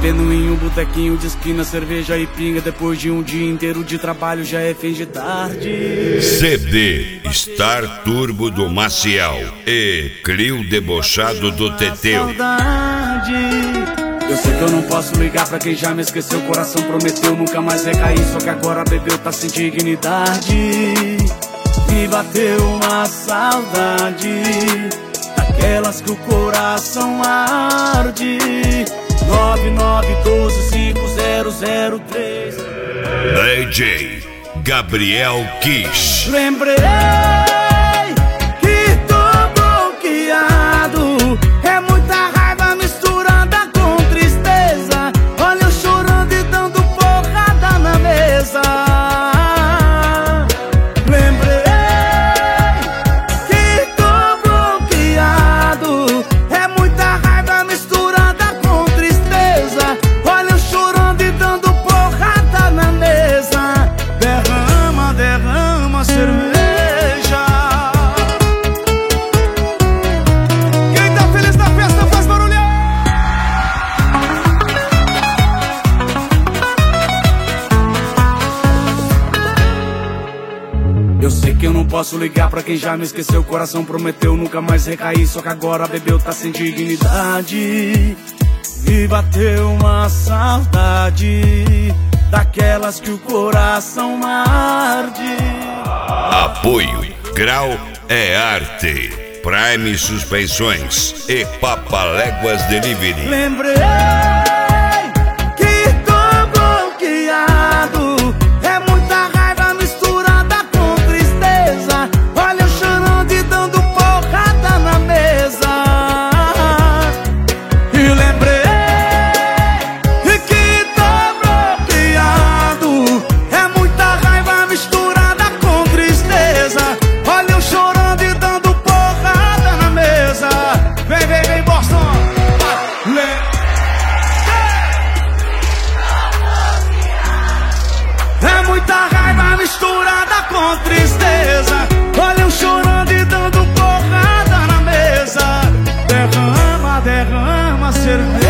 Bebendo em um botequinho de esquina, cerveja e pinga. Depois de um dia inteiro de trabalho já é fim de tarde. CD Star Turbo do Maciel e Crio Debochado do Teteu. Eu sei que eu não posso ligar pra quem já me esqueceu. O coração prometeu nunca mais recair, só que agora bebeu, tá sem dignidade. Me bateu uma saudade, daquelas que o coração arde. 99125003. DJ Gabriel Kish. Lembrei que tô bloqueado. É muita raiva misturada com tristeza. Olha eu chorando e dando porrada na mesa. Lembrei que tô bloqueado. É muita raiva misturada com tristeza. Olha eu chorando e dando porrada na mesa. Derrama, derrama cerveja. Quem tá feliz na festa faz barulho. Eu sei que eu não posso ligar pra quem já me esqueceu. O coração prometeu nunca mais recair, só que agora bebeu, tá sem dignidade. E bateu uma saudade, daquelas que o coração arde. Apoio Grau é Arte, Prime Suspensões e Papaléguas Delivery. Lembrei que tô bloqueado. É muita raiva misturada com tristeza. Olha eu chorando e dando porrada na mesa. E lembrei que tô bloqueado. É muita raiva misturada com tristeza. Olha eu chorando e dando porrada na mesa. Vem, vem, vem, Boston. É muita raiva misturada com tristeza. Olha eu chorando e dando porrada na mesa. Derrama, derrama cerveja.